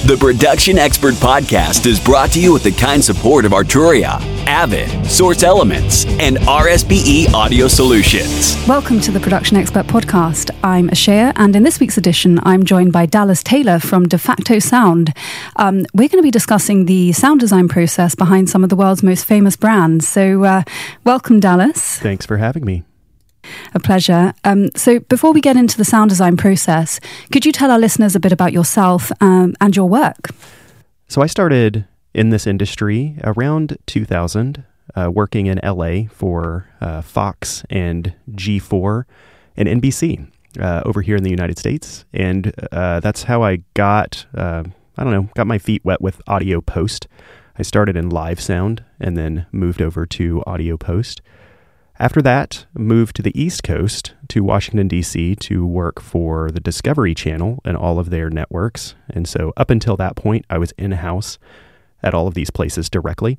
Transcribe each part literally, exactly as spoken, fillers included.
The Production Expert Podcast is brought to you with the kind support of Arturia, Avid, Source Elements, and R S B E Audio Solutions. Welcome to the Production Expert Podcast. I'm Ashaya, and in this week's edition, I'm joined by Dallas Taylor from De Facto Sound. Um, we're going to be discussing the sound design process behind some of the world's most famous brands. So uh, welcome, Dallas. Thanks for having me. A pleasure. Um, so before we get into the sound design process, could you tell our listeners a bit about yourself um, and your work? So I started in this industry around two thousand, uh, working in L A for uh, Fox and G four and N B C uh, over here in the United States. And uh, that's how I got, uh, I don't know, got my feet wet with audio post. I started in live sound and then moved over to audio post. After that, moved to the East Coast, to Washington, D C, to work for the Discovery Channel and all of their networks. And so up until that point, I was in-house at all of these places directly.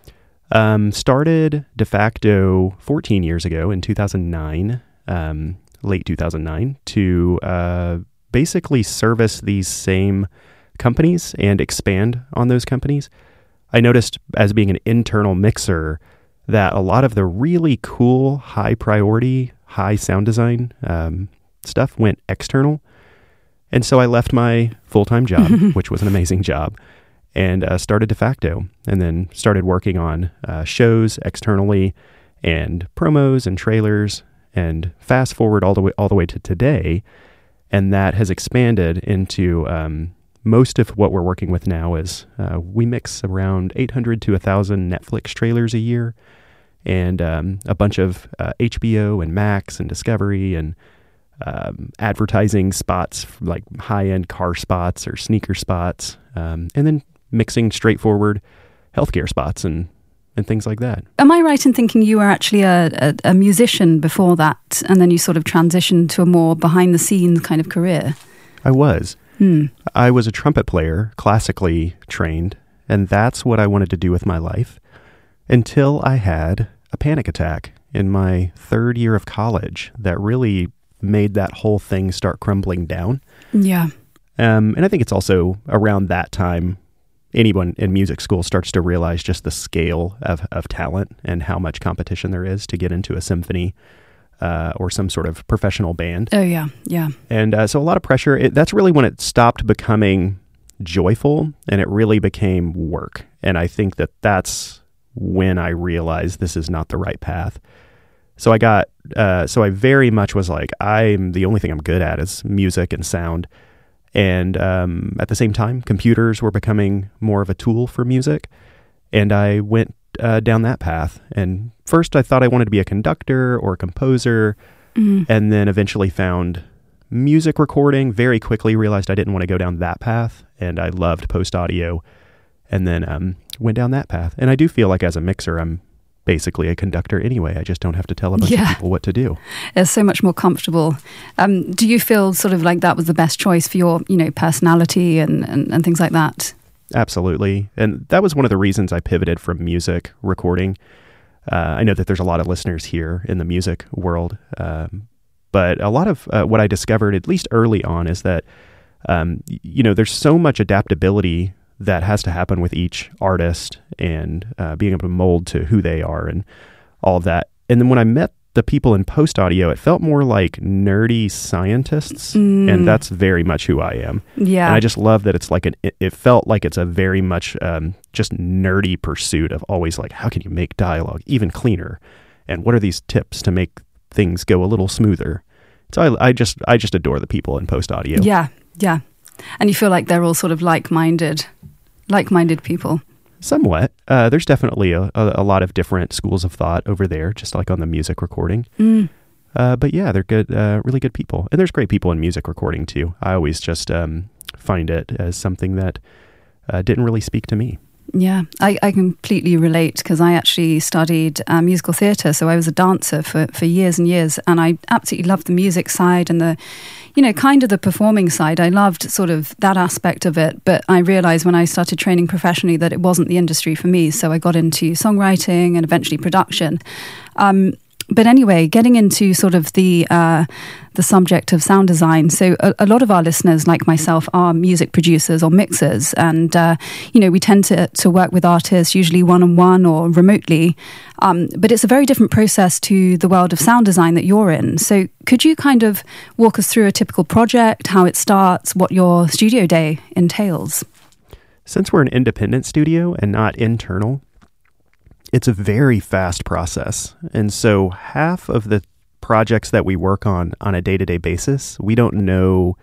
Um, started De Facto fourteen years ago in two thousand nine, um, late two thousand nine, to uh, basically service these same companies and expand on those companies. I noticed, as being an internal mixer, that a lot of the really cool, high priority, high sound design um, stuff went external. And so I left my full-time job, which was an amazing job, and uh, started De Facto, and then started working on uh, shows externally and promos and trailers, and fast forward all the way, all the way to today. And that has expanded into um, most of what we're working with now is uh, we mix around eight hundred to one thousand Netflix trailers a year, and um, a bunch of uh, H B O and Max and Discovery and um, advertising spots, like high-end car spots or sneaker spots, um, and then mixing straightforward healthcare spots and, and things like that. Am I right in thinking you were actually a, a, a musician before that, and then you sort of transitioned to a more behind-the-scenes kind of career? I was. Hmm. I was a trumpet player, classically trained, and that's what I wanted to do with my life until I had a panic attack in my third year of college that really made that whole thing start crumbling down. Yeah. Um, and I think it's also around that time anyone in music school starts to realize just the scale of, of talent and how much competition there is to get into a symphony Uh, or some sort of professional band. Oh, yeah, yeah. And uh, so a lot of pressure. It, that's really when it stopped becoming joyful and it really became work. And I think that that's when I realized this is not the right path. So I got, uh, so I very much was like, I'm the only thing I'm good at is music and sound. And um, at the same time, computers were becoming more of a tool for music. And I went Uh, down that path. And first I thought I wanted to be a conductor or a composer, mm. and then eventually found music recording, very quickly realized I didn't want to go down that path, and I loved post-audio, and then um, went down that path. And I do feel like as a mixer, I'm basically a conductor anyway. I just don't have to tell a bunch yeah. of people what to do. It's so much more comfortable. Um, do you feel sort of like that was the best choice for your, you know, personality and, and, and things like that? Absolutely. And that was one of the reasons I pivoted from music recording. Uh, I know that there's a lot of listeners here in the music world, um, but a lot of uh, what I discovered, at least early on, is that, um, you know, there's so much adaptability that has to happen with each artist and uh, being able to mold to who they are and all of that. And then when I met the people in post-audio, it felt more like nerdy scientists, mm. and that's very much who I am. Yeah. And I just love that it's like an, it, it felt like it's a very much um, just nerdy pursuit of always like, how can you make dialogue even cleaner? And what are these tips to make things go a little smoother? So I, I just I just adore the people in post-audio. Yeah, yeah. And you feel like they're all sort of like-minded, like-minded people. Somewhat. Uh, there's definitely a, a, a lot of different schools of thought over there, just like on the music recording. Mm. Uh, but yeah, they're good, uh, really good people. And there's great people in music recording too. I always just um, find it as something that uh, didn't really speak to me. Yeah, I, I completely relate because I actually studied uh, musical theatre, so I was a dancer for, for years and years, and I absolutely loved the music side and the, you know, kind of the performing side. I loved sort of that aspect of it, but I realised when I started training professionally that it wasn't the industry for me, so I got into songwriting and eventually production. Um, but anyway, getting into sort of the uh, the subject of sound design. So a, a lot of our listeners, like myself, are music producers or mixers, and uh, you know we tend to to work with artists usually one on one or remotely. Um, but it's a very different process to the world of sound design that you're in. So could you kind of walk us through a typical project, how it starts, what your studio day entails? Since we're an independent studio and not internal, it's a very fast process. And so half of the projects that we work on on a day-to-day basis, we don't know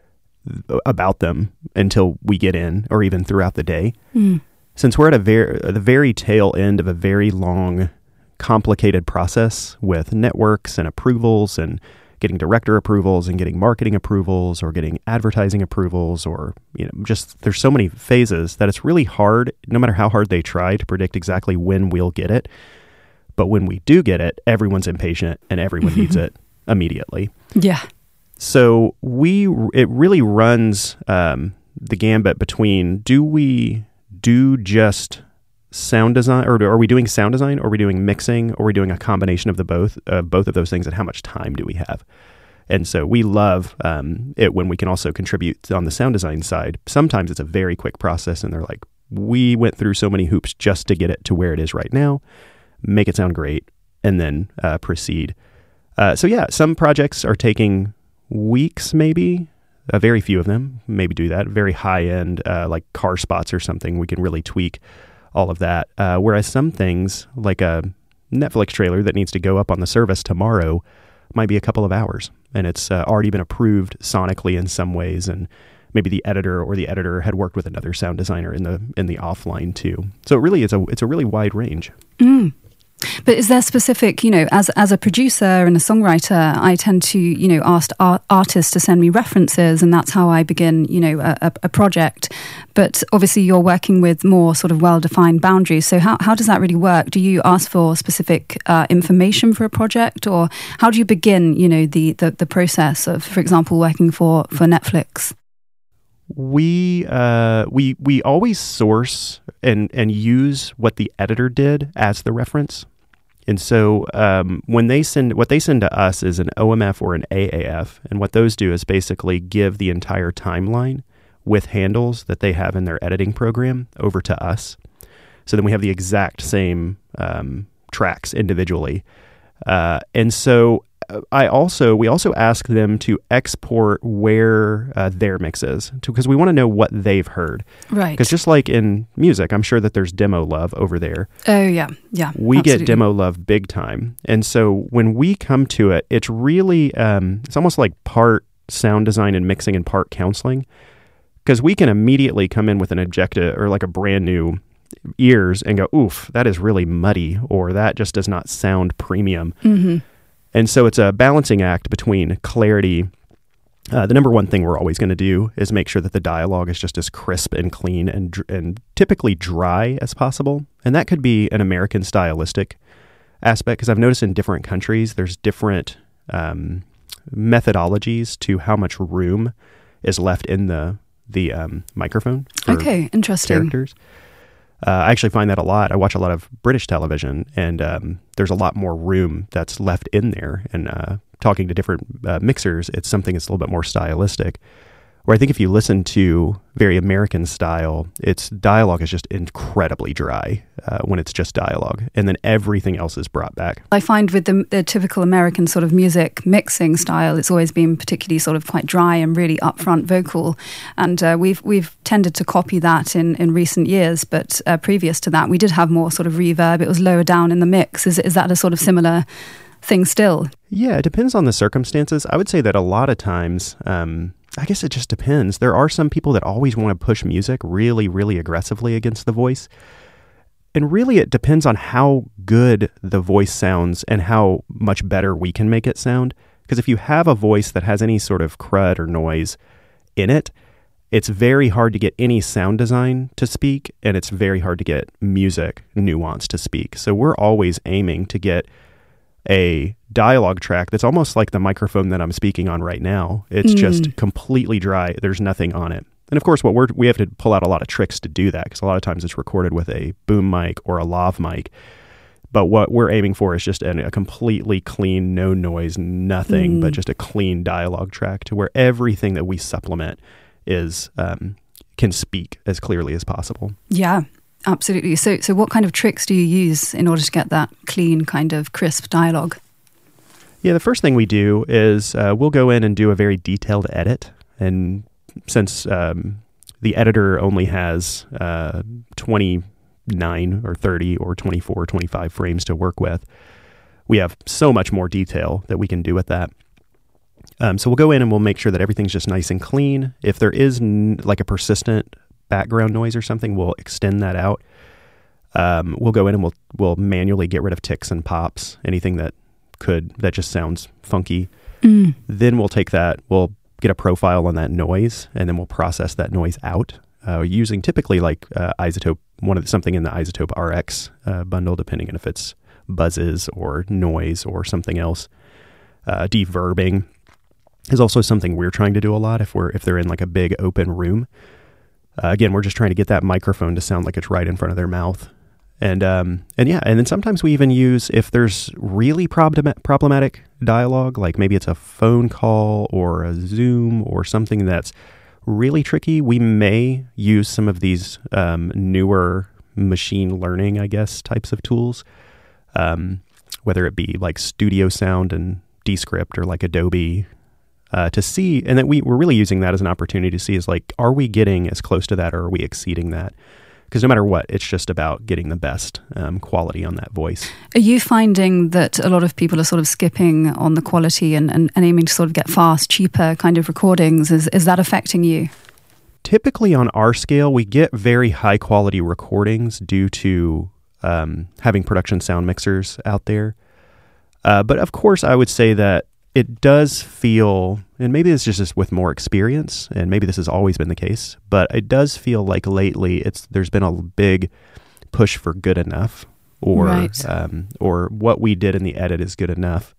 about them until we get in or even throughout the day. Mm. Since we're at a very, the very tail end of a very long, complicated process with networks and approvals and getting director approvals and getting marketing approvals or getting advertising approvals, or, you know, just there's so many phases that it's really hard, no matter how hard they try, to predict exactly when we'll get it. But when we do get it, everyone's impatient and everyone needs it immediately. Yeah. So we, it really runs um, the gambit between, do we do just sound design, or are we doing sound design, or are we doing mixing, or are we doing a combination of the both, uh, both of those things, and how much time do we have? And so we love um, it when we can also contribute on the sound design side. Sometimes it's a very quick process, and they're like, we went through so many hoops just to get it to where it is right now, make it sound great, and then uh, proceed. Uh, so yeah, some projects are taking weeks, maybe. Uh, very few of them maybe do that. Very high-end, uh, like car spots or something, we can really tweak all of that. Uh, whereas some things, like a Netflix trailer that needs to go up on the service tomorrow, might be a couple of hours, and it's uh, already been approved sonically in some ways, and maybe the editor or the editor had worked with another sound designer in the in the offline too. So it really is a it's a really wide range. Mm. But is there specific, you know, as as a producer and a songwriter, I tend to, you know, ask art, artists to send me references, and that's how I begin, you know, a, a project. But obviously you're working with more sort of well-defined boundaries. So how, how does that really work? Do you ask for specific uh, information for a project, or how do you begin, you know, the, the, the process of, for example, working for, for Netflix? We uh, we we always source and and use what the editor did as the reference, and so um, when they send what they send to us is an O M F or an A A F, and what those do is basically give the entire timeline with handles that they have in their editing program over to us. So then we have the exact same um, tracks individually, uh, and so. I also we also ask them to export where uh, their mix is, because we want to know what they've heard. Right. Because just like in music, I'm sure that there's demo love over there. Oh yeah, yeah. We absolutely. get demo love big time, and so when we come to it, it's really um, it's almost like part sound design and mixing and part counseling, because we can immediately come in with an objective or like a brand new ears and go, oof, that is really muddy, or that just does not sound premium. Mm-hmm. And so it's a balancing act between clarity. Uh, the number one thing we're always going to do is make sure that the dialogue is just as crisp and clean and and typically dry as possible. And that could be an American stylistic aspect, because I've noticed in different countries, there's different um, methodologies to how much room is left in the the um, microphone for okay, interesting. characters. Uh, I actually find that a lot. I watch a lot of British television, and um, there's a lot more room that's left in there. And uh, talking to different uh, mixers, it's something that's a little bit more stylistic. Where I think if you listen to very American style, its dialogue is just incredibly dry uh, when it's just dialogue, and then everything else is brought back. I find with the, the typical American sort of music mixing style, it's always been particularly sort of quite dry and really upfront vocal, and uh, we've we've tended to copy that in, in recent years. But uh, previous to that, we did have more sort of reverb. It was lower down in the mix. Is is that a sort of similar thing still? Yeah, it depends on the circumstances. I would say that a lot of times. Um, I guess it just depends. There are some people that always want to push music really, really aggressively against the voice. And really, it depends on how good the voice sounds and how much better we can make it sound. Because if you have a voice that has any sort of crud or noise in it, it's very hard to get any sound design to speak, and it's very hard to get music nuance to speak. So we're always aiming to get a dialogue track that's almost like the microphone that I'm speaking on right now. It's mm. just completely dry. There's nothing on it. And of course, what we're, we have to pull out a lot of tricks to do that, because a lot of times it's recorded with a boom mic or a lav mic. But what we're aiming for is just an, a completely clean, no noise, nothing, mm. but just a clean dialogue track to where everything that we supplement is um, can speak as clearly as possible. Yeah, absolutely. So, so what kind of tricks do you use in order to get that clean, kind of crisp dialogue? Yeah, the first thing we do is uh, we'll go in and do a very detailed edit. And since um, the editor only has uh, twenty-nine or thirty or twenty-four or twenty-five frames to work with, we have so much more detail that we can do with that. Um, so we'll go in and we'll make sure that everything's just nice and clean. If there is n- like a persistent background noise or something, we'll extend that out. Um, we'll go in and we'll we'll manually get rid of ticks and pops, anything that could that just sounds funky. Mm. Then we'll take that, we'll get a profile on that noise, and then we'll process that noise out uh, using typically like uh, iZotope, one of the, something in the iZotope R X uh, bundle, depending on if it's buzzes or noise or something else. Uh, deverbing is also something we're trying to do a lot if we're if they're in like a big open room. Uh, again, we're just trying to get that microphone to sound like it's right in front of their mouth. And um, and yeah, and then sometimes we even use, if there's really problem- problematic dialogue, like maybe it's a phone call or a Zoom or something that's really tricky, we may use some of these um, newer machine learning, I guess, types of tools, um, whether it be like Studio Sound and Descript or like Adobe, uh, to see, and that we, we're really using that as an opportunity to see is like, are we getting as close to that or are we exceeding that? Because no matter what, it's just about getting the best um, quality on that voice. Are you finding that a lot of people are sort of skipping on the quality and, and, and aiming to sort of get fast, cheaper kind of recordings? Is is that affecting you? Typically on our scale, we get very high quality recordings due to um, having production sound mixers out there. Uh, but of course, I would say that it does feel, and maybe it's just with more experience, and maybe this has always been the case, but it does feel like lately it's there's been a big push for good enough, or right. um, or what we did in the edit is good enough.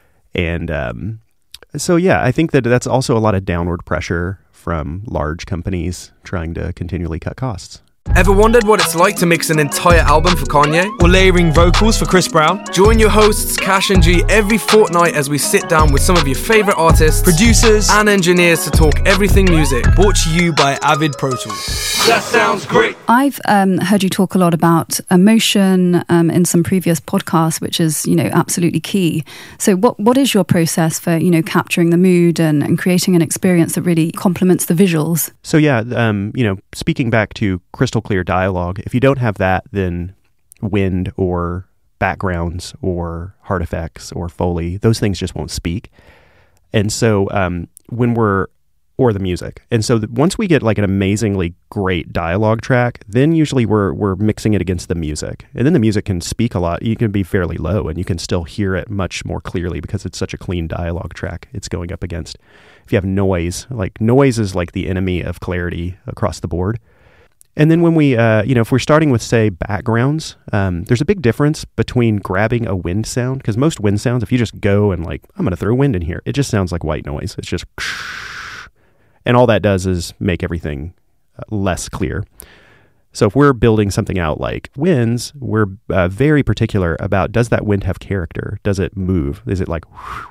And um, so, yeah, I think that that's also a lot of downward pressure from large companies trying to continually cut costs. Ever wondered what it's like to mix an entire album for Kanye? Or layering vocals for Chris Brown? Join your hosts, Cash and G, every fortnight as we sit down with some of your favourite artists, producers, and engineers to talk everything music. Brought to you by Avid Pro Tools. That sounds great. I've um, heard you talk a lot about emotion um, in some previous podcasts, which is, you know, absolutely key. So what what is your process for, you know, capturing the mood and, and creating an experience that really complements the visuals? So yeah, um, you know, speaking back to crystal clear dialogue, if you don't have that, then wind or backgrounds or hard effects or Foley, those things just won't speak. And so um, when we're, or the music. And so th- once we get like an amazingly great dialogue track, then usually we're we're mixing it against the music. And then the music can speak a lot. You can be fairly low and you can still hear it much more clearly because it's such a clean dialogue track it's going up against. If you have noise, like noise is like the enemy of clarity across the board. And then when we, uh, you know, if we're starting with, say, backgrounds, um, there's a big difference between grabbing a wind sound, because most wind sounds, if you just go and like, I'm going to throw wind in here, it just sounds like white noise. It's just, and all that does is make everything less clear. So if we're building something out like winds, we're uh, very particular about, does that wind have character? Does it move? Is it like,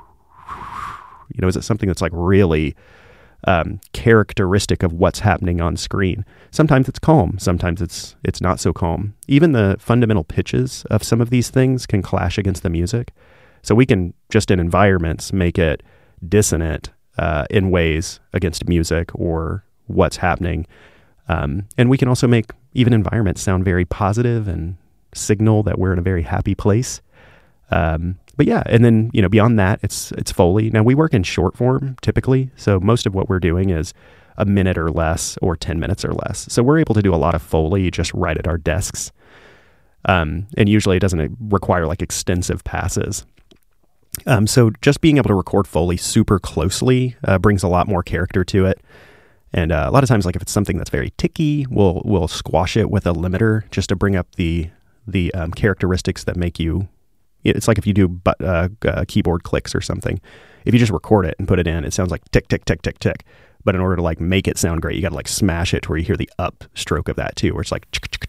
you know, is it something that's like really Um, characteristic of what's happening on screen? Sometimes it's calm, sometimes it's it's not so calm. Even the fundamental pitches of some of these things can clash against the music. So we can just in environments make it dissonant uh, in ways against music or what's happening. Um, and we can also make even environments sound very positive and signal that we're in a very happy place. Um, But yeah, and then, you know, beyond that, it's it's Foley. Now, we work in short form typically, so most of what we're doing is a minute or less or ten minutes or less. So we're able to do a lot of Foley just right at our desks. Um, and usually it doesn't require like extensive passes. Um, so just being able to record Foley super closely uh, brings a lot more character to it. And uh, a lot of times, like if it's something that's very ticky, we'll we'll squash it with a limiter just to bring up the, the um, characteristics that make you... It's like if you do but, uh, uh, keyboard clicks or something. If you just record it and put it in, it sounds like tick, tick, tick, tick, tick. But in order to like make it sound great, you got to like smash it to where you hear the up stroke of that too, where it's like,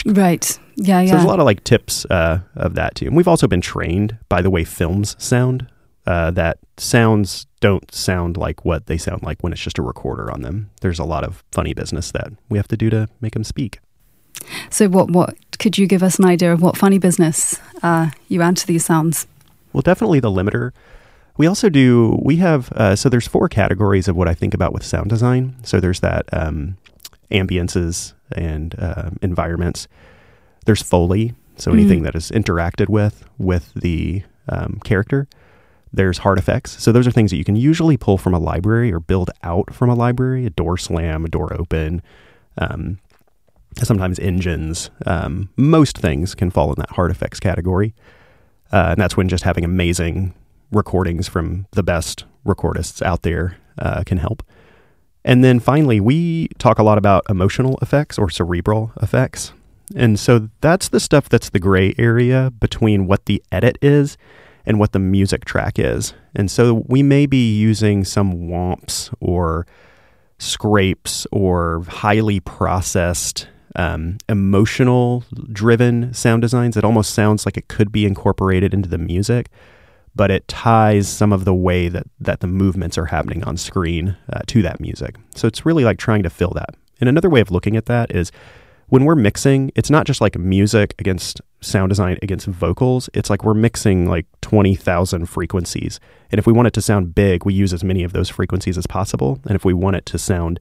Right. Yeah, yeah. So there's a lot of like tips uh, of that too. And we've also been trained by the way films sound, uh, that sounds don't sound like what they sound like when it's just a recorder on them. There's a lot of funny business that we have to do to make them speak. So what, what could you give us an idea of what funny business uh, you add to these sounds? Well, definitely the limiter. We also do, we have, uh, so there's four categories of what I think about with sound design. So there's that um, ambiences and uh, environments. There's Foley, so anything mm. that is interacted with, with the um, character. There's hard effects. So those are things that you can usually pull from a library or build out from a library, a door slam, a door open, um, sometimes engines. Um, most things can fall in that hard effects category. Uh, and that's when just having amazing recordings from the best recordists out there uh, can help. And then finally, we talk a lot about emotional effects or cerebral effects. And so that's the stuff that's the gray area between what the edit is and what the music track is. And so we may be using some womps or scrapes or highly processed Um, emotional driven sound designs. It almost sounds like it could be incorporated into the music, but it ties some of the way that, that the movements are happening on screen uh, to that music. So it's really like trying to fill that. And another way of looking at that is when we're mixing, it's not just like music against sound design against vocals. It's like we're mixing like twenty thousand frequencies. And if we want it to sound big, we use as many of those frequencies as possible. And if we want it to sound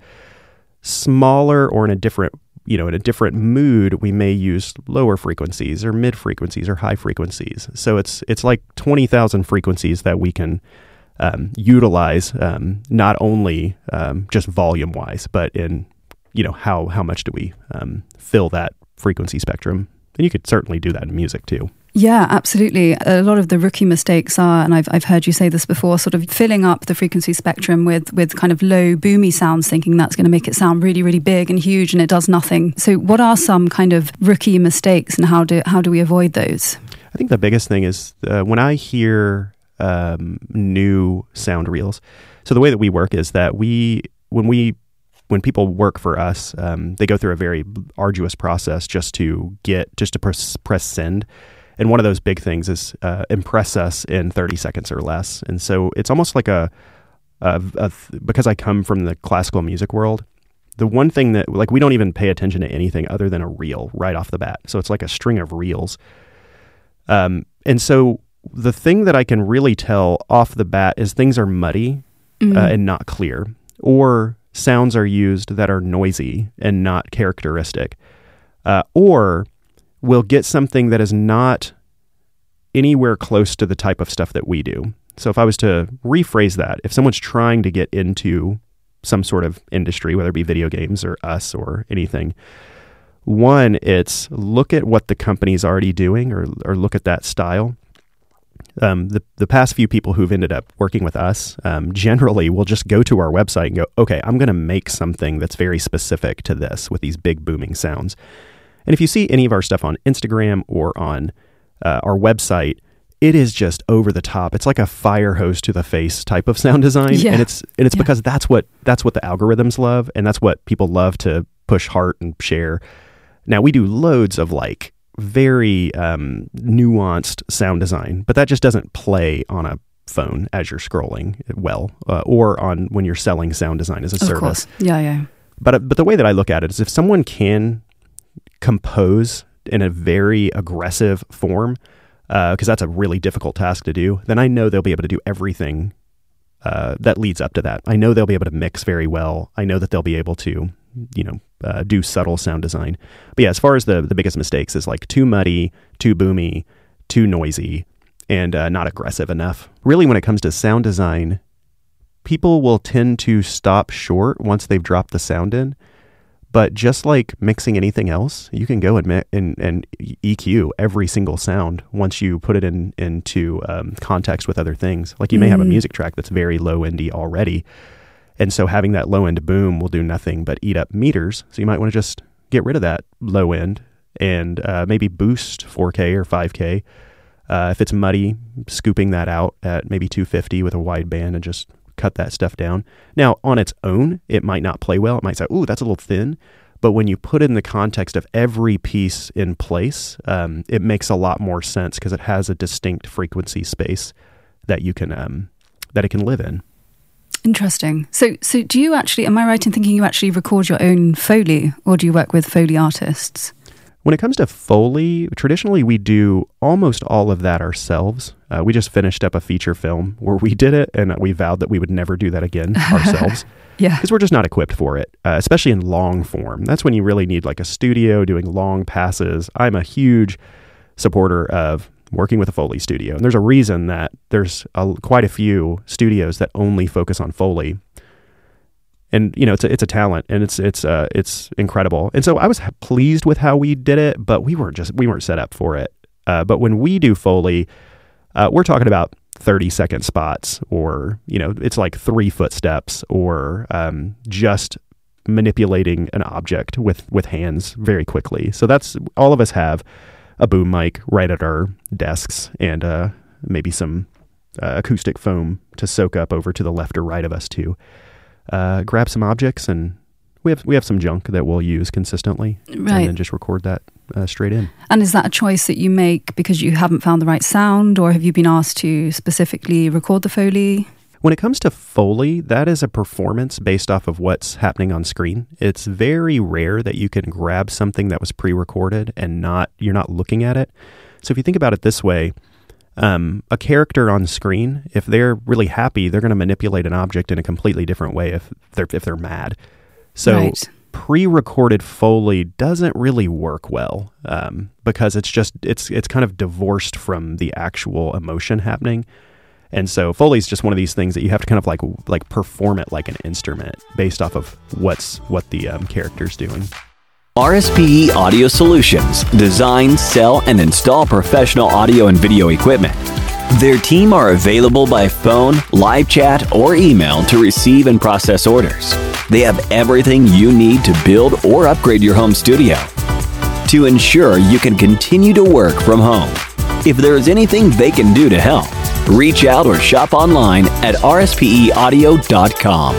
smaller or in a different you know, in a different mood, we may use lower frequencies or mid frequencies or high frequencies. So it's it's like twenty thousand frequencies that we can um, utilize, um, not only um, just volume wise, but in, you know, how, how much do we um, fill that frequency spectrum? And you could certainly do that in music too. Yeah, absolutely. A lot of the rookie mistakes are, and I've I've heard you say this before, sort of filling up the frequency spectrum with with kind of low boomy sounds, thinking that's going to make it sound really, really big and huge, and it does nothing. So what are some kind of rookie mistakes, and how do how do we avoid those? I think the biggest thing is uh, when I hear um, new sound reels. So the way that we work is that we when we when people work for us, um, they go through a very arduous process just to get just to press, press send. And one of those big things is uh, impress us in thirty seconds or less. And so it's almost like a, a, a, because I come from the classical music world, the one thing that, like, we don't even pay attention to anything other than a reel right off the bat. So it's like a string of reels. Um, and so the thing that I can really tell off the bat is things are muddy mm-hmm. uh, and not clear, or sounds are used that are noisy and not characteristic, uh, or we'll get something that is not anywhere close to the type of stuff that we do. So if I was to rephrase that, if someone's trying to get into some sort of industry, whether it be video games or us or anything, one, it's look at what the company's already doing, or or look at that style. Um, the, the past few people who've ended up working with us um, generally will just go to our website and go, okay, I'm going to make something that's very specific to this with these big booming sounds. And if you see any of our stuff on Instagram or on uh, our website, it is just over the top. It's like a fire hose to the face type of sound design. Yeah. And it's and it's yeah. because that's what that's what the algorithms love, and that's what people love to push heart and share. Now, we do loads of like very um, nuanced sound design, but that just doesn't play on a phone as you're scrolling well, uh, or on when you're selling sound design as a of service. Course. Yeah, yeah. But but the way that I look at it is if someone can compose in a very aggressive form, because uh, that's a really difficult task to do, then I know they'll be able to do everything uh, that leads up to that. I know they'll be able to mix very well. I know that they'll be able to, you know, uh, do subtle sound design. But yeah, as far as the, the biggest mistakes is like too muddy, too boomy, too noisy, and uh, not aggressive enough. Really, when it comes to sound design, people will tend to stop short once they've dropped the sound in. But just like mixing anything else, you can go and, mi- and, and E Q every single sound once you put it in into um, context with other things. Like you may mm. have a music track that's very low endy already. And so having that low end boom will do nothing but eat up meters. So you might want to just get rid of that low end and uh, maybe boost four K or five K. Uh, if it's muddy, scooping that out at maybe two fifty with a wide band and just cut that stuff down. Now, on its own, it might not play well. It might say, ooh, that's a little thin. But when you put it in the context of every piece in place, um, it makes a lot more sense because it has a distinct frequency space that you can um, that it can live in. Interesting. So, so do you actually? Am I right in thinking you actually record your own Foley, or do you work with Foley artists? When it comes to Foley, traditionally we do almost all of that ourselves. Uh, we just finished up a feature film where we did it, and we vowed that we would never do that again ourselves. Yeah. Because we're just not equipped for it, uh, especially in long form. That's when you really need like a studio doing long passes. I'm a huge supporter of working with a Foley studio. And there's a reason that there's a, quite a few studios that only focus on Foley. And, you know, it's a, it's a talent, and it's it's uh, it's incredible. And so I was pleased with how we did it, but we weren't just we weren't set up for it. Uh, but when we do Foley, uh, we're talking about thirty second spots, or, you know, it's like three footsteps, or um, just manipulating an object with, with hands very quickly. So that's, all of us have a boom mic right at our desks, and uh, maybe some uh, acoustic foam to soak up over to the left or right of us to uh, grab some objects, and we have we have some junk that we'll use consistently, Right. and then just record that uh, straight in. And is that a choice that you make because you haven't found the right sound, or have you been asked to specifically record the Foley? When it comes to Foley, that is a performance based off of what's happening on screen. It's very rare that you can grab something that was pre-recorded and not you're not looking at it. So if you think about it this way, um, a character on screen, if they're really happy, they're going to manipulate an object in a completely different way if they're if they're mad. So Right. pre-recorded Foley doesn't really work well um, because it's just it's it's kind of divorced from the actual emotion happening. And so Foley is just one of these things that you have to kind of like like perform it like an instrument based off of what's what the um, character's doing. R S P E Audio Solutions design, sell, and install professional audio and video equipment. Their team are available by phone, live chat, or email to receive and process orders. They have everything you need to build or upgrade your home studio to ensure you can continue to work from home. If there is anything they can do to help, reach out or shop online at R S P E audio dot com.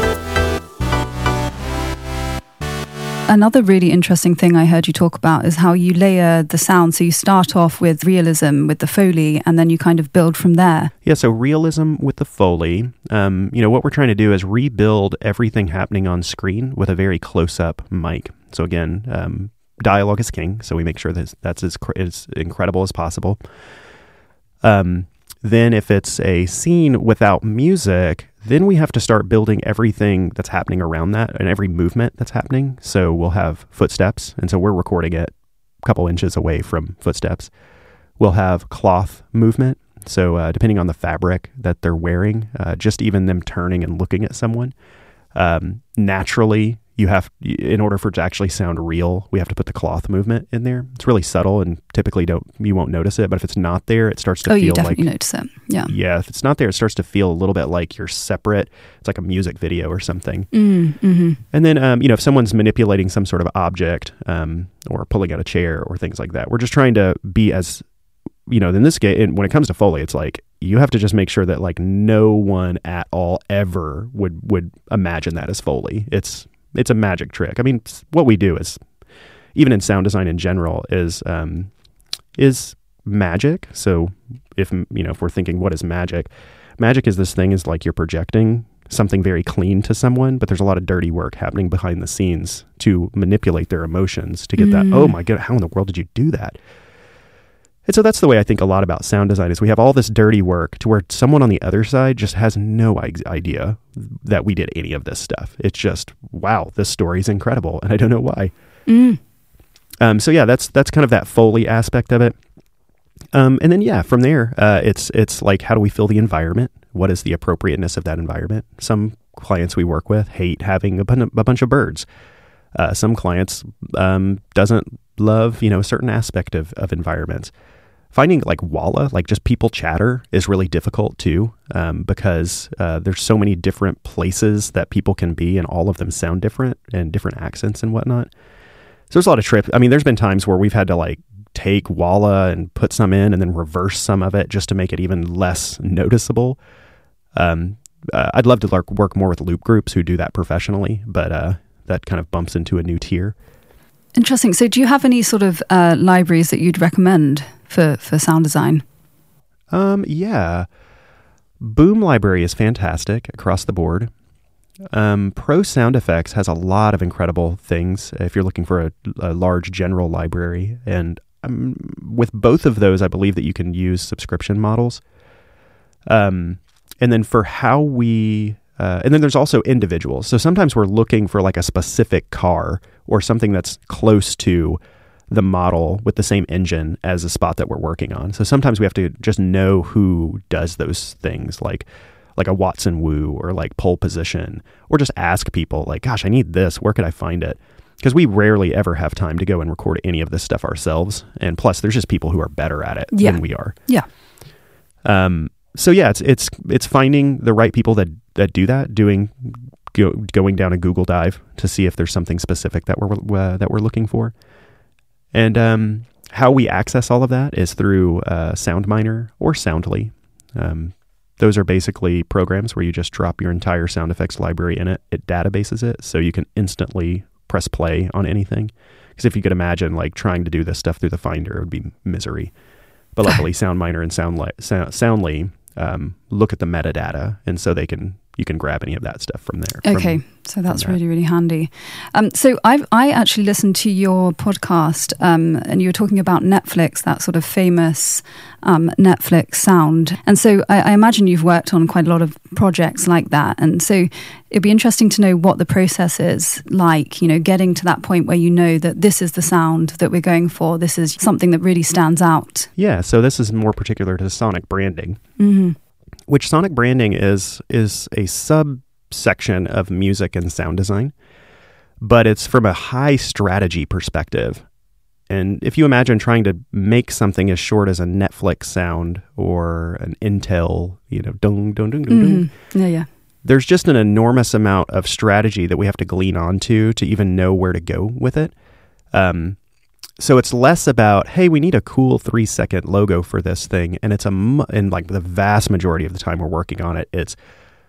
Another really interesting thing I heard you talk about is how you layer the sound. So you start off with realism with the Foley, and then you kind of build from there. Yeah, so realism with the Foley. Um, you know, what we're trying to do is rebuild everything happening on screen with a very close-up mic. So again, um, dialogue is king, so we make sure that that's as, as incredible as possible. Um, then if it's a scene without music, then we have to start building everything that's happening around that and every movement that's happening. So we'll have footsteps, and so we're recording it a couple inches away from footsteps. We'll have cloth movement. So uh, depending on the fabric that they're wearing, uh, just even them turning and looking at someone, um, naturally you have, in order for it to actually sound real, we have to put the cloth movement in there. It's really subtle and typically don't you won't notice it, but if it's not there, it starts to Oh, feel you like... definitely notice it. Yeah. Yeah, if it's not there, it starts to feel a little bit like you're separate. It's like a music video or something. Mm, mm-hmm. And then, um, you know, if someone's manipulating some sort of object um, or pulling out a chair or things like that, we're just trying to be as, you know, in this case, and when it comes to Foley, it's like you have to just make sure that like no one at all ever would would imagine that as Foley. It's it's a magic trick. I mean, what we do is, even in sound design in general, is um, is magic. So if, you know, if we're thinking, what is magic? Magic is this thing is like you're projecting something very clean to someone, but there's a lot of dirty work happening behind the scenes to manipulate their emotions to get Mm. that, oh my God, how in the world did you do that? And so that's the way I think a lot about sound design is we have all this dirty work to where someone on the other side just has no i- idea that we did any of this stuff. It's just, wow, this story is incredible. And I don't know why. Mm. Um, so yeah, that's, that's kind of that Foley aspect of it. Um, and then, yeah, from there, uh, it's, it's like, how do we fill the environment? What is the appropriateness of that environment? Some clients we work with hate having a, bun- a bunch of birds. Uh, some clients, um, doesn't love, you know, a certain aspect of, of environments. Finding like walla, like just people chatter is really difficult too, um, because uh, there's so many different places that people can be and all of them sound different and different accents and whatnot. So there's a lot of trips. I mean, there's been times where we've had to like take walla and put some in and then reverse some of it just to make it even less noticeable. Um, uh, I'd love to like, work more with loop groups who do that professionally, but uh, that kind of bumps into a new tier. Interesting. So do you have any sort of uh, libraries that you'd recommend for, for sound design? Um, yeah. Boom Library is fantastic across the board. Um, Pro Sound Effects has a lot of incredible things if you're looking for a, a large general library. And um, with both of those, I believe that you can use subscription models. Um, and then for how we... Uh, and then there's also individuals. So sometimes we're looking for like a specific car or something that's close to the model with the same engine as a spot that we're working on. So sometimes we have to just know who does those things, like like a Watson Woo or like pole position, or just ask people like, gosh, I need this. Where could I find it? Because we rarely ever have time to go and record any of this stuff ourselves. And plus, there's just people who are better at it yeah. than we are. Yeah. Um. So yeah, it's it's it's finding the right people that that do that, doing go, going down a Google dive to see if there's something specific that we're uh, that we're looking for. And um, how we access all of that is through uh, SoundMiner or Soundly. Um, those are basically programs where you just drop your entire sound effects library in it. It databases it, so you can instantly press play on anything. Because if you could imagine like trying to do this stuff through the Finder, it would be misery. But luckily, SoundMiner and Soundly, Soundly um, look at the metadata, and so they can you can grab any of that stuff from there. Okay, from, so that's that. really, really handy. Um, so I've I actually listened to your podcast, um, and you were talking about Netflix, that sort of famous um, Netflix sound. And so I, I imagine you've worked on quite a lot of projects like that. And so it'd be interesting to know what the process is like, you know, getting to that point where you know that this is the sound that we're going for. This is something that really stands out. Yeah, so this is more particular to sonic branding. Mm-hmm. Which sonic branding is is a subsection of music and sound design, but it's from a high strategy perspective. And if you imagine trying to make something as short as a Netflix sound or an Intel, you know, dung, dung, dung, dung, dung, mm-hmm. yeah, yeah. there's just an enormous amount of strategy that we have to glean onto to even know where to go with it. Um, So it's less about, hey, we need a cool three second logo for this thing. And it's a, and like the vast majority of the time we're working on it, it's,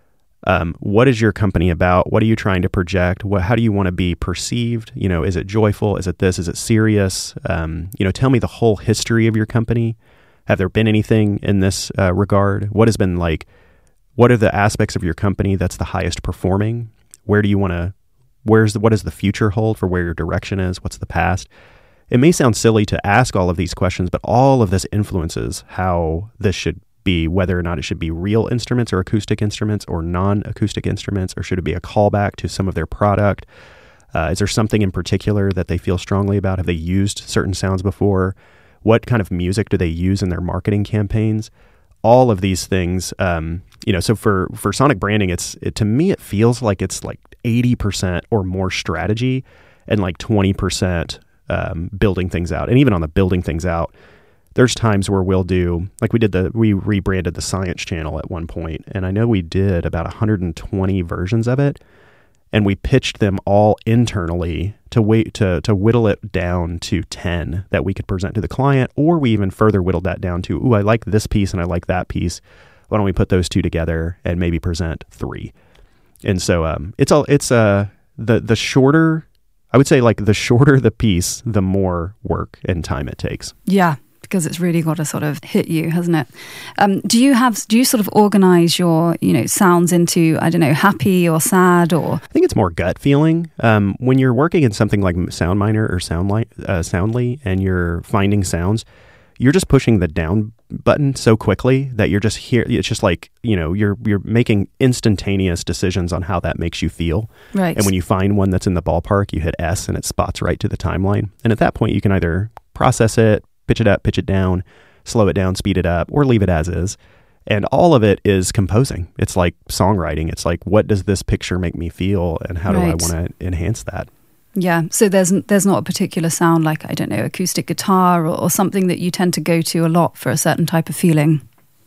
um, what is your company about? What are you trying to project? What, how do you want to be perceived? You know, is it joyful? Is it this? Is it serious? Um, you know, tell me the whole history of your company. Have there been anything in this uh, regard? What has been like, what are the aspects of your company that's the highest performing? Where do you want to, where's the, what does the future hold for where your direction is? What's the past? It may sound silly to ask all of these questions, but all of this influences how this should be, whether or not it should be real instruments or acoustic instruments or non-acoustic instruments, or should it be a callback to some of their product? Uh, is there something in particular that they feel strongly about? Have they used certain sounds before? What kind of music do they use in their marketing campaigns? All of these things, um, you know, so for, for sonic branding, it's it, to me, it feels like it's like eighty percent or more strategy and like twenty percent Um, building things out. And even on the building things out, there's times where we'll do, like we did the, we rebranded the Science Channel at one point, and I know we did about one hundred twenty versions of it, and we pitched them all internally to wait to to whittle it down to ten that we could present to the client, or we even further whittled that down to, ooh, I like this piece and I like that piece. Why don't we put those two together and maybe present three? And so um, it's all it's uh the the shorter. I would say like the shorter the piece, the more work and time it takes. Yeah, because it's really got to sort of hit you, hasn't it? Um, do you have, do you sort of organize your, you know, sounds into, I don't know, happy or sad or? I think it's more gut feeling. Um, when you're working in something like SoundMiner or Soundly, uh, Soundly and you're finding sounds, you're just pushing the down button so quickly that you're just here. It's just like, you know, you're you're making instantaneous decisions on how that makes you feel. Right. And when you find one that's in the ballpark, you hit S and it spots right to the timeline. And at that point, you can either process it, pitch it up, pitch it down, slow it down, speed it up, or leave it as is. And all of it is composing. It's like songwriting. It's like, what does this picture make me feel, and how do right. I want to enhance that? Yeah, so there's there's not a particular sound like, I don't know, acoustic guitar or, or something that you tend to go to a lot for a certain type of feeling?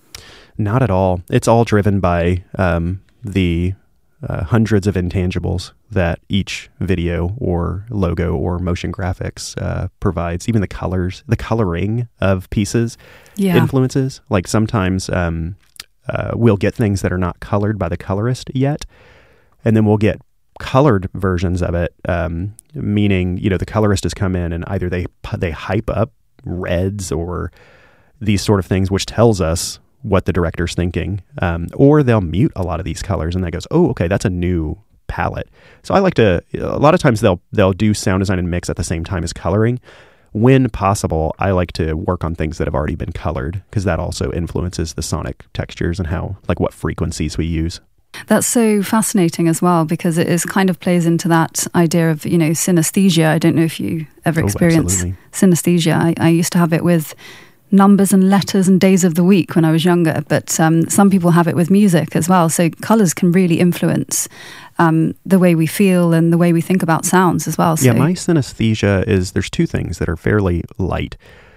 Not at all. It's all driven by um, the uh, hundreds of intangibles that each video or logo or motion graphics uh, provides. Even the colors, the coloring of pieces yeah. influences. Like sometimes um, uh, we'll get things that are not colored by the colorist yet, and then we'll get colored versions of it, um, meaning, you know, the colorist has come in and either they they hype up reds or these sort of things, which tells us what the director's thinking, um, or they'll mute a lot of these colors and that goes, oh, okay, that's a new palette. So I like to, a lot of times they'll they'll do sound design and mix at the same time as coloring. When possible, I like to work on things that have already been colored because that also influences the sonic textures and how, like what frequencies we use. That's so fascinating as well, because it is kind of plays into that idea of, you know, synesthesia. I don't know if you ever Oh, experienced absolutely. synesthesia. I, I used to have it with numbers and letters and days of the week when I was younger, but um, some people have it with music as well. So colours can really influence um, the way we feel and the way we think about sounds as well. So, Yeah, my synesthesia is, there's two things that are fairly light.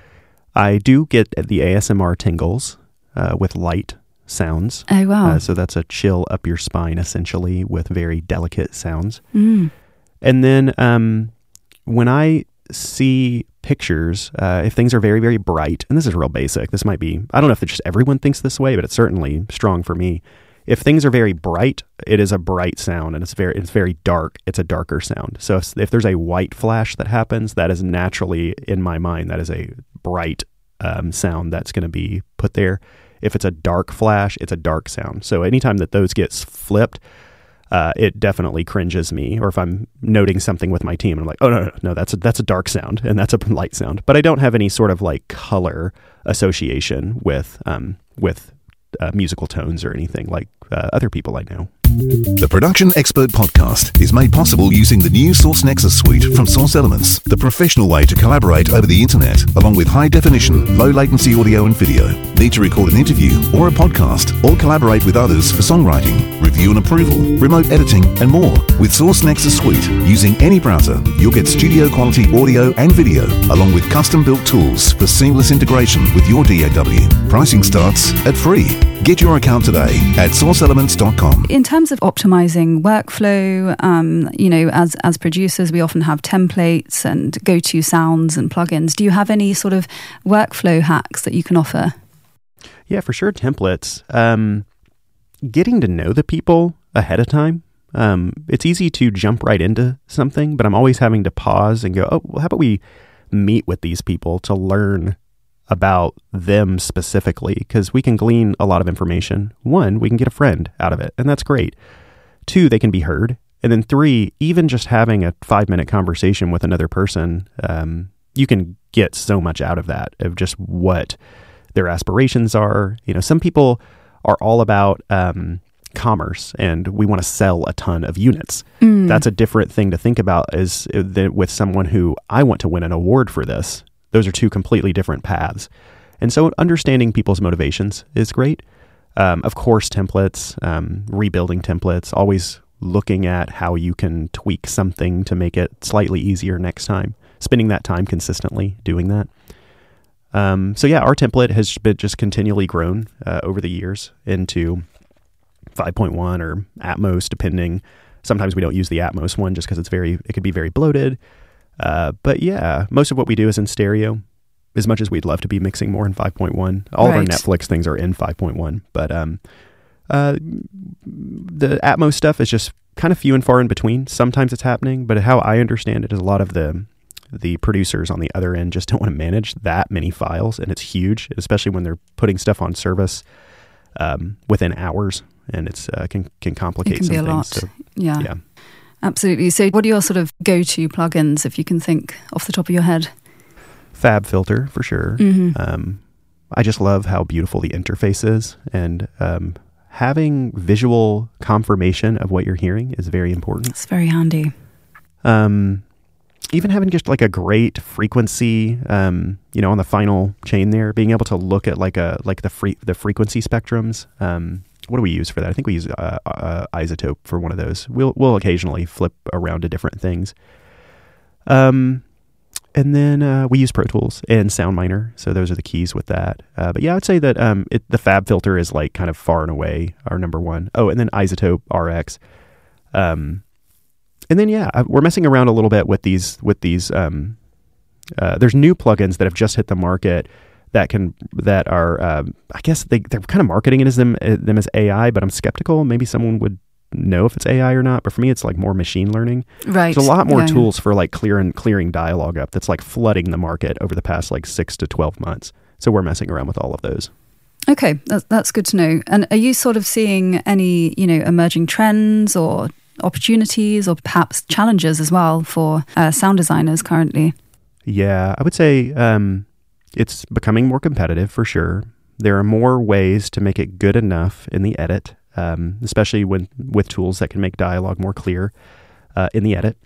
I do get the A S M R tingles uh, with light sounds. Oh, wow. Uh, so that's a chill up your spine, essentially, with very delicate sounds. Mm. And then um, when I see pictures, uh, if things are very, very bright, and this is real basic, this might be, I don't know if it's just everyone thinks this way, but it's certainly strong for me. If things are very bright, it is a bright sound, and it's very it's very dark, it's a darker sound. So if, if there's a white flash that happens, that is naturally, in my mind, that is a bright um, sound that's going to be put there. If it's a dark flash, it's a dark sound. So anytime that those gets flipped, uh, it definitely cringes me. Or if I'm noting something with my team, I'm like, oh, no, no, no, that's a, that's a dark sound, and that's a light sound. But I don't have any sort of like color association with um, with uh, musical tones or anything like uh, other people I know. The Production Expert Podcast is made possible using the new Source Nexus suite from Source Elements, the professional way to collaborate over the internet, along with high-definition, low-latency audio and video. Need to record an interview or a podcast, or collaborate with others for songwriting, review and approval, remote editing, and more. With Source Nexus Suite, using any browser, you'll get studio-quality audio and video, along with custom-built tools for seamless integration with your D A W. Pricing starts at free. Get your account today at source elements dot com. In terms of optimizing workflow, um, you know, as as producers, we often have templates and go-to sounds and plugins. Do you have any sort of workflow hacks that you can offer? Yeah, for sure. Templates. Um, getting to know the people ahead of time. Um, it's easy to jump right into something, but I'm always having to pause and go, oh, well, how about we meet with these people to learn about them specifically, because we can glean a lot of information. One, we can get a friend out of it, and that's great. Two, they can be heard. And then three, even just having a five minute conversation with another person, um, you can get so much out of that, of just what their aspirations are. You know, some people are all about um, commerce and we want to sell a ton of units. Mm. That's a different thing to think about is uh, with someone who, I want to win an award for this. Those are two completely different paths. And so understanding people's motivations is great. Um, of course, templates, um, rebuilding templates, always looking at how you can tweak something to make it slightly easier next time, spending that time consistently doing that. Um, so yeah, our template has been just continually grown uh, over the years into five point one or Atmos, depending. Sometimes we don't use the Atmos one just because it's very, it could be very bloated. Uh, but yeah, most of what we do is in stereo, as much as we'd love to be mixing more in five point one. All right. Of our Netflix things are in five point one, but um, uh, the Atmos stuff is just kind of few and far in between. Sometimes it's happening, but how I understand it is a lot of the the producers on the other end just don't want to manage that many files, and it's huge, especially when they're putting stuff on service um, within hours, and it's uh, can can complicate it can some be a things. lot. So, yeah. yeah. Absolutely. So what are your sort of go-to plugins, if you can think off the top of your head? FabFilter, for sure. Mm-hmm. Um, I just love how beautiful the interface is, and um, having visual confirmation of what you're hearing is very important. It's very handy. Um, even having just like a great frequency, um, you know, on the final chain there, being able to look at like a like the free the frequency spectrums. Um, What do we use for that? I think we use uh, uh, iZotope for one of those. We'll we'll occasionally flip around to different things. Um, and then uh, we use Pro Tools and SoundMiner, so those are the keys with that. Uh, but yeah, I would say that um, it, the FabFilter is like kind of far and away our number one. Oh, and then iZotope R X. Um, and then yeah, I, we're messing around a little bit with these with these. Um, uh, there's new plugins that have just hit the market. That can that are um, I guess they they're kind of marketing it as them uh, them as A I, but I'm skeptical. Maybe someone would know if it's A I or not, but for me, it's like more machine learning. Right. There's a lot more yeah, tools for like clearing clearing dialogue up that's like flooding the market over the past like six to twelve months. So we're messing around with all of those. Okay, that's, that's good to know. And are you sort of seeing any, you know, emerging trends or opportunities or perhaps challenges as well for uh, sound designers currently? Yeah, I would say um, it's becoming more competitive for sure. There are more ways to make it good enough in the edit, um, especially when with tools that can make dialogue more clear uh, in the edit.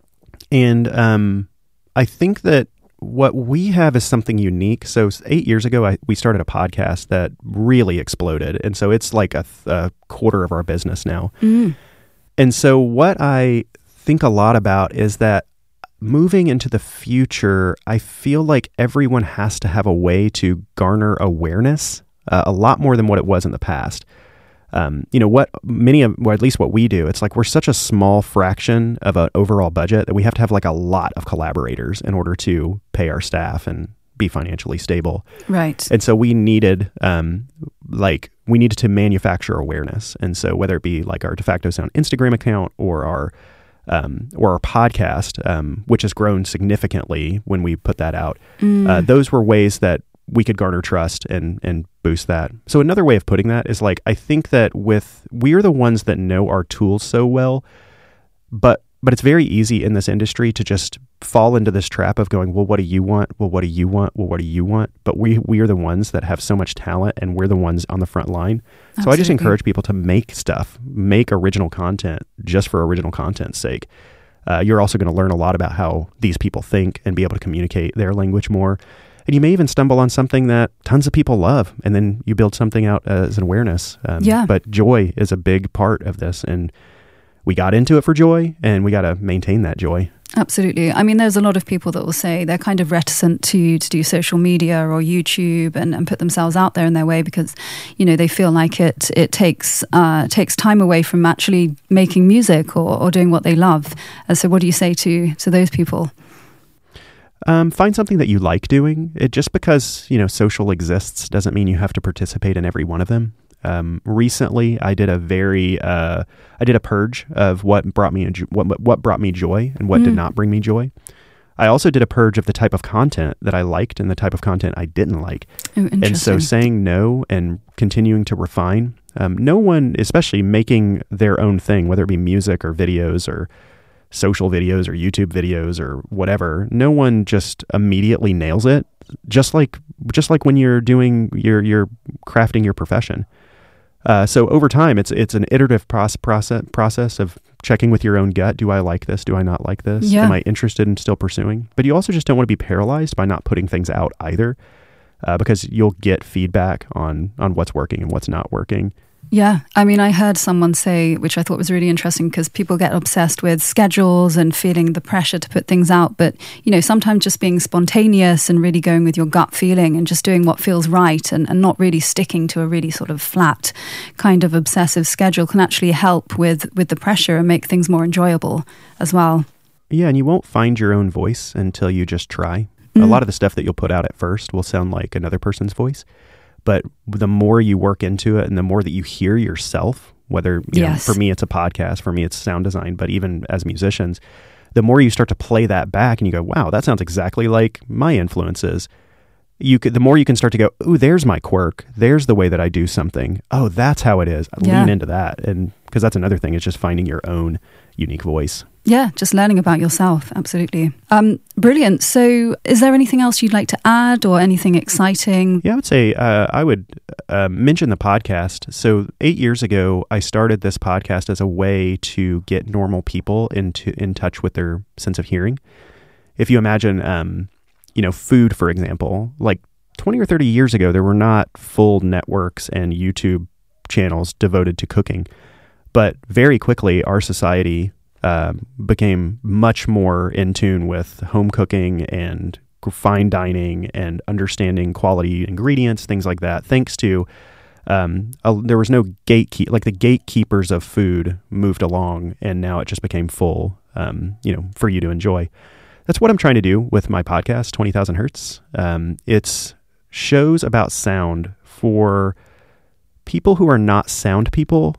And um, I think that what we have is something unique. So eight years ago, I, we started a podcast that really exploded. And so it's like a, th- a quarter of our business now. Mm. And so what I think a lot about is that moving into the future, I feel like everyone has to have a way to garner awareness uh, a lot more than what it was in the past. Um, you know, what many of, or at least what we do, it's like we're such a small fraction of an overall budget that we have to have like a lot of collaborators in order to pay our staff and be financially stable. Right. And so we needed, um, like, we needed to manufacture awareness. And so whether it be like our De Facto Sound Instagram account or our Um, or our podcast, um, which has grown significantly when we put that out. Mm. Uh, those were ways that we could garner trust and and boost that. So another way of putting that is like, I think that with, we're the ones that know our tools so well, but but it's very easy in this industry to just fall into this trap of going, well, what do you want? Well, what do you want? Well, what do you want? But we we are the ones that have so much talent, and we're the ones on the front line. So Absolutely. I just encourage people to make stuff, make original content just for original content's sake. Uh, you're also going to learn a lot about how these people think and be able to communicate their language more. And you may even stumble on something that tons of people love, and then you build something out as an awareness. Um, Yeah. But joy is a big part of this, and we got into it for joy, and we got to maintain that joy. Absolutely. I mean, there's a lot of people that will say they're kind of reticent to to do social media or YouTube and, and put themselves out there in their way because, you know, they feel like it it takes uh, takes time away from actually making music or, or doing what they love. Uh, so what do you say to to those people? Um, find something that you like doing. It just because, you know, social exists doesn't mean you have to participate in every one of them. Um, recently, I did a very, uh, I did a purge of what brought me, what what brought me joy and what mm. did not bring me joy. I also did a purge of the type of content that I liked and the type of content I didn't like. Oh, and so saying no and continuing to refine. Um, no one, especially making their own thing, whether it be music or videos or social videos or YouTube videos or whatever, no one just immediately nails it. Just like, just like when you're doing, you're, you're crafting your profession. Uh, so over time, it's it's an iterative process, process process of checking with your own gut. Do I like this? Do I not like this? Yeah. Am I interested in still pursuing? But you also just don't want to be paralyzed by not putting things out either, uh, because you'll get feedback on on what's working and what's not working. Yeah, I mean, I heard someone say, which I thought was really interesting, because people get obsessed with schedules and feeling the pressure to put things out. But, you know, sometimes just being spontaneous and really going with your gut feeling and just doing what feels right and, and not really sticking to a really sort of flat kind of obsessive schedule can actually help with, with the pressure and make things more enjoyable as well. Yeah, and you won't find your own voice until you just try. Mm. A lot of the stuff that you'll put out at first will sound like another person's voice. But the more you work into it and the more that you hear yourself, whether, you yes. know, for me, it's a podcast, for me, it's sound design, but even as musicians, the more you start to play that back and you go, wow, that sounds exactly like my influences. You could, the more you can start to go, ooh, there's my quirk. There's the way that I do something. Oh, that's how it is. Yeah. Lean into that. And because that's another thing, it's just finding your own unique voice. Yeah, just learning about yourself. Absolutely. Um, brilliant. So is there anything else you'd like to add or anything exciting? Yeah, I would say uh, I would uh, mention the podcast. So eight years ago, I started this podcast as a way to get normal people into in touch with their sense of hearing. If you imagine, um, you know, food, for example, like twenty or thirty years ago, there were not full networks and YouTube channels devoted to cooking. But very quickly, our society Uh, became much more in tune with home cooking and fine dining and understanding quality ingredients, things like that. Thanks to, um, a, there was no gatekeep, like the gatekeepers of food moved along, and now it just became full, um, you know, for you to enjoy. That's what I'm trying to do with my podcast, twenty thousand Hertz. Um, it's shows about sound for people who are not sound people,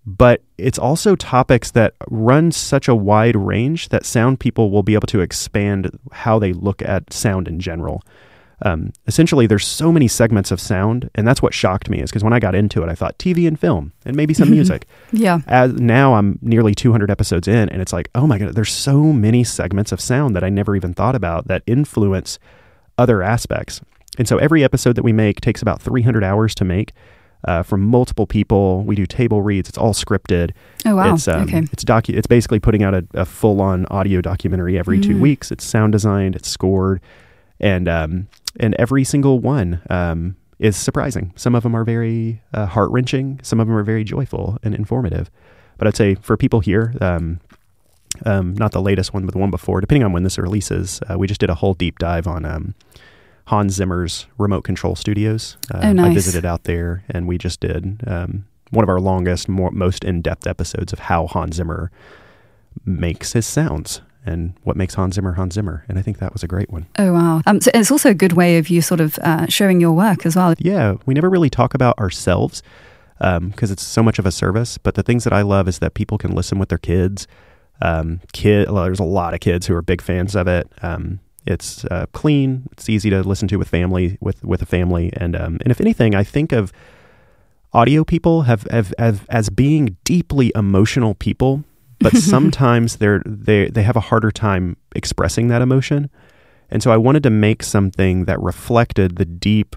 but it's also topics that run such a wide range that sound people will be able to expand how they look at sound in general. Um, essentially, there's so many segments of sound, and that's what shocked me, is because when I got into it, I thought T V and film, and maybe some music. Yeah. As now I'm nearly two hundred episodes in, and it's like, oh my God, there's so many segments of sound that I never even thought about that influence other aspects. And so every episode that we make takes about three hundred hours to make, uh, from multiple people. We do table reads. It's all scripted. Oh, wow. It's, um, okay. It's, docu- it's basically putting out a, a full-on audio documentary every mm. two weeks. It's sound designed. It's scored. And um, and every single one um, is surprising. Some of them are very uh, heart-wrenching. Some of them are very joyful and informative. But I'd say for people here, um, um, not the latest one, but the one before, depending on when this releases, uh, we just did a whole deep dive on um, Hans Zimmer's Remote Control Studios. Uh, oh, nice. I visited out there, and we just did um, one of our longest, more, most in-depth episodes of how Hans Zimmer makes his sounds and what makes Hans Zimmer Hans Zimmer. And I think that was a great one. Oh, wow. Um, so it's also a good way of you sort of uh, showing your work as well. Yeah, we never really talk about ourselves because um, it's so much of a service. But the things that I love is that people can listen with their kids. Um, kid, well, there's a lot of kids who are big fans of it. Um, it's uh, clean. It's easy to listen to with family, with, with a family. And um, and if anything, I think of audio people have, have, have as being deeply emotional people. But sometimes they're they they have a harder time expressing that emotion. And so I wanted to make something that reflected the deep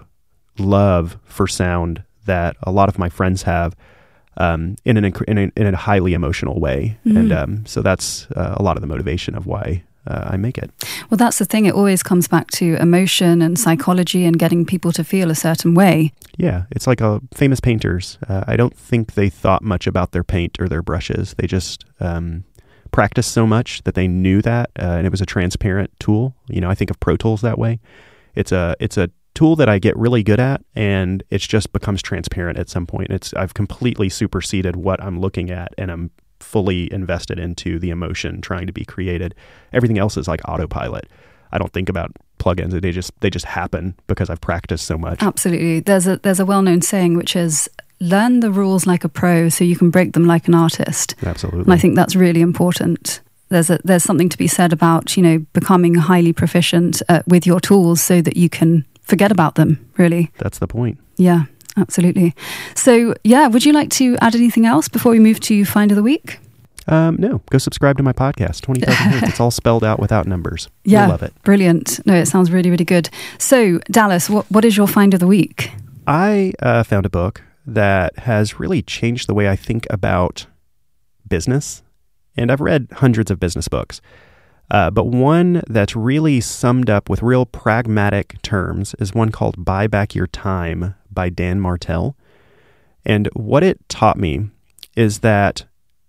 love for sound that a lot of my friends have um, in, an, in, a, in a highly emotional way. Mm. And um, so that's uh, a lot of the motivation of why uh, I make it. Well, that's the thing. It always comes back to emotion and psychology and getting people to feel a certain way. Yeah, it's like a famous painters. Uh, I don't think they thought much about their paint or their brushes. They just um, practiced so much that they knew that, uh, and it was a transparent tool. You know, I think of Pro Tools that way. It's a it's a tool that I get really good at, and it just becomes transparent at some point. It's I've completely superseded what I'm looking at, and I'm fully invested into the emotion trying to be created. Everything else is like autopilot. I don't think about plugins. They just they just happen because I've practiced so much. Absolutely. There's a there's a well-known saying which is learn the rules like a pro so you can break them like an artist. Absolutely. And I think that's really important. There's a there's something to be said about, you know, becoming highly proficient uh, with your tools so that you can forget about them, really. That's the point. Yeah, absolutely. So, yeah, would you like to add anything else before we move to Find of the Week? Um, no, go subscribe to my podcast, twenty thousand Hertz. It's all spelled out without numbers. Yeah, I love it. Brilliant. No, it sounds really, really good. So, Dallas, what, what is your Find of the Week? I uh, found a book that has really changed the way I think about business. And I've read hundreds of business books. Uh, but one that's really summed up with real pragmatic terms is one called Buy Back Your Time by Dan Martell. And what it taught me is that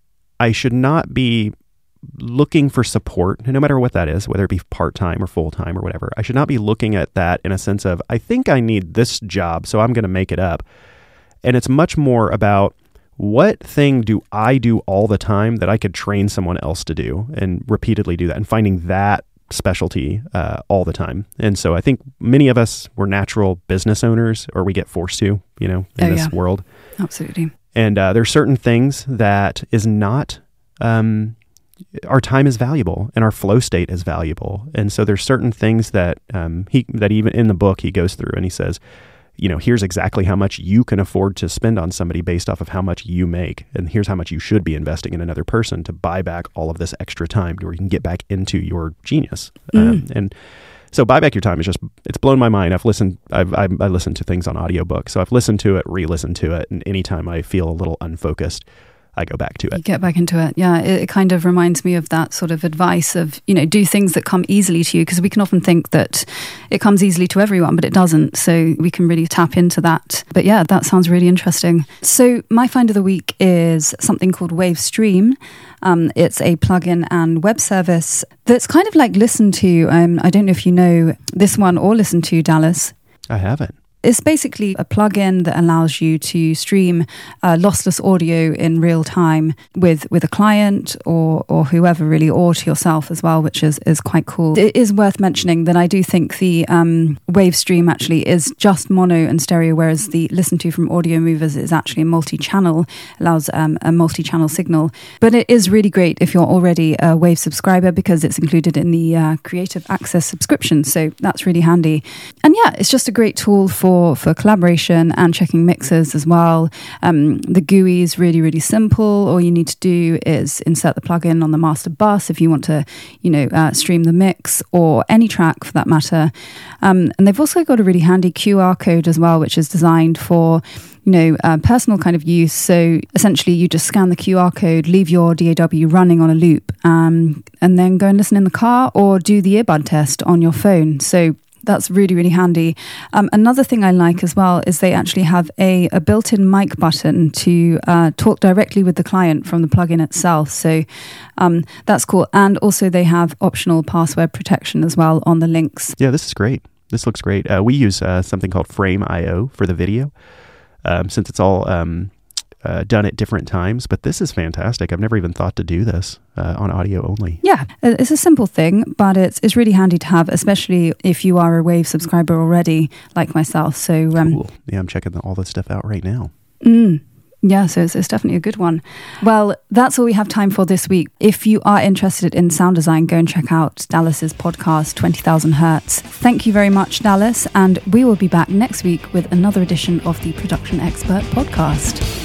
I should not be looking for support, no matter what that is, whether it be part-time or full-time or whatever. I should not be looking at that in a sense of, I think I need this job, so I'm going to make it up. And it's much more about, what thing do I do all the time that I could train someone else to do and repeatedly do that, and finding that specialty uh, all the time. And so I think many of us, we're natural business owners, or we get forced to, you know, in oh, this yeah. world. Absolutely. And uh, there's certain things that is not, um, our time is valuable and our flow state is valuable. And so there's certain things that um, he, that even in the book he goes through and he says, you know, here's exactly how much you can afford to spend on somebody based off of how much you make. And here's how much you should be investing in another person to buy back all of this extra time where you can get back into your genius. Mm. Um, and so Buy Back Your Time is just, it's blown my mind. I've listened, I've, I've, I listened to things on audiobooks. So I've listened to it, re-listened to it. And anytime I feel a little unfocused, I go back to it. You get back into it. Yeah, it, it kind of reminds me of that sort of advice of, you know, do things that come easily to you, because we can often think that it comes easily to everyone, but it doesn't. So we can really tap into that. But yeah, that sounds really interesting. So my find of the week is something called Wavestream. Um, it's a plugin and web service that's kind of like Listen To. Um, I don't know if you know this one or Listen To, Dallas. I haven't. It's basically a plugin that allows you to stream uh, lossless audio in real time with, with a client or or whoever really, or to yourself as well, which is, is quite cool. It is worth mentioning that I do think the um, Wavestream actually is just mono and stereo, whereas the Listen to from Audio Movers is actually a multi-channel, allows um, a multi-channel signal. But it is really great if you're already a Wave subscriber because it's included in the uh, Creative Access subscription, so that's really handy. And yeah, it's just a great tool for, for collaboration and checking mixes as well. Um, the G U I is really, really simple. All you need to do is insert the plugin on the master bus if you want to, you know, uh, stream the mix or any track for that matter. Um, and they've also got a really handy Q R code as well, which is designed for, you know, uh, personal kind of use. So essentially you just scan the Q R code, leave your D A W running on a loop, um, and then go and listen in the car or do the earbud test on your phone. So that's really, really handy. Um, another thing I like as well is they actually have a, a built-in mic button to uh, talk directly with the client from the plugin itself. So um, that's cool. And also they have optional password protection as well on the links. Yeah, this is great. This looks great. Uh, we use uh, something called Frame dot I O for the video, um, since it's all um, uh, done at different times. But this is fantastic. I've never even thought to do this uh, on audio only. Yeah, it's a simple thing, but it's it's really handy to have, especially if you are a Wave subscriber already, like myself. So um, cool. Yeah, I'm checking all this stuff out right now. Mm. Yeah, so it's, it's definitely a good one. Well, that's all we have time for this week. If you are interested in sound design, go and check out Dallas's podcast, twenty thousand hertz. Thank you very much, Dallas, and we will be back next week with another edition of the Production Expert Podcast.